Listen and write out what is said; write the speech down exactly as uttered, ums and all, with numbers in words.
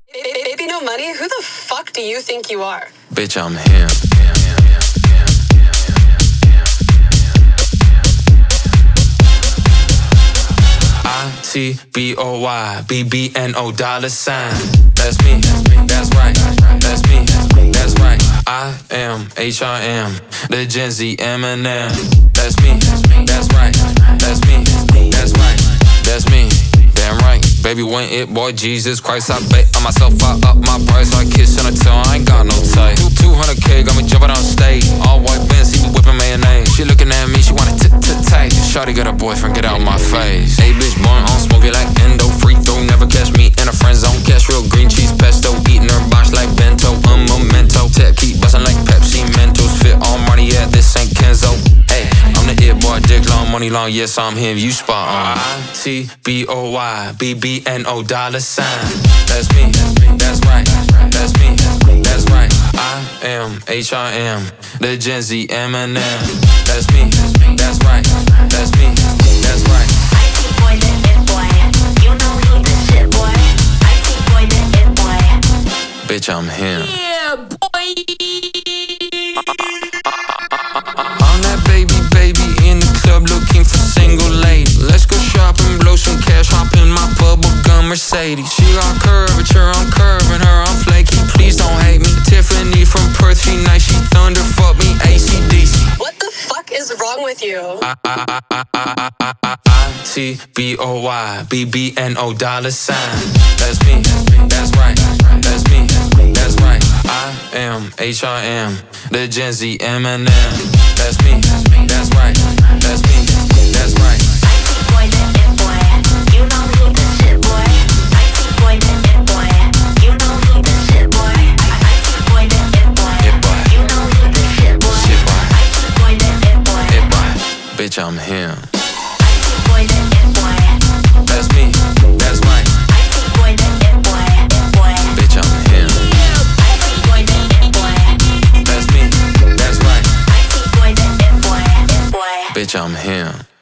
Baby, no money? Who the fuck do you think you are? Bitch, I'm him. I T B O Y B B N O dollar sign. That's me, that's right, that's me, that's right. I am H R M, the Gen Z Eminem. That's me, that's right, that's me, that's right, that's me. Damn right, baby, when it, boy, Jesus Christ, I bet on myself, I up my price, I kiss on her tongue, I ain't got no type. two hundred K, got me jumping on stage, all white Benz, he be whipping mayonnaise. She looking at me, she wanna tit tit tight. Shawty got a boyfriend, get out my face. Hey bitch, born on smoke it like endo, free throw, never catch me in a friend zone. Cash real green cheese pesto, eating her box like bento, un memento. Tech keep bustin' like Pepsi Mentos, fit all money, yeah, this ain't Kenzo. Hey, I'm the it boy, dick long, money long, yes, I'm him, you spot on. I T B O Y B B N O dollar sign. That's me, that's right, that's me, that's right. I am H R M, the Gen Z Eminem. That's me, that's right, that's me, that's right. I T boy, the it boy, you know he the shit boy. I T boy, the it boy. Bitch, I'm him. Yeah, boy. I'm that baby, baby in the club looking for single lady. Let's go shopping, blow some cash, hop in my bubble gum Mercedes. She got curvature, I'm curving her, I'm flaky. Please don't hate me. Tiffany from Perth, she nice, she thunder, fuck me, A C D C. What the fuck is wrong with you? I T B O Y B B N O dollar sign. That's me, that's right, that's me, that's right. I am H R M, the Gen Z Eminem. That's me, that's right, that's me, that's right. I T boy, the it boy, you know he the shit boy. I T boy, the it boy, you know he the shit boy. I T boy, the it boy, It boy, you know he the shit boy. shit boy, I T boy, the it boy, it boy. Bitch, I'm him. I T boy, the it boy. That's me, that's right. I T boy, the it boy, it boy. Bitch, I'm him. I T boy, the it boy. That's me, that's right. I T boy, the it boy, it boy. Bitch, I'm him.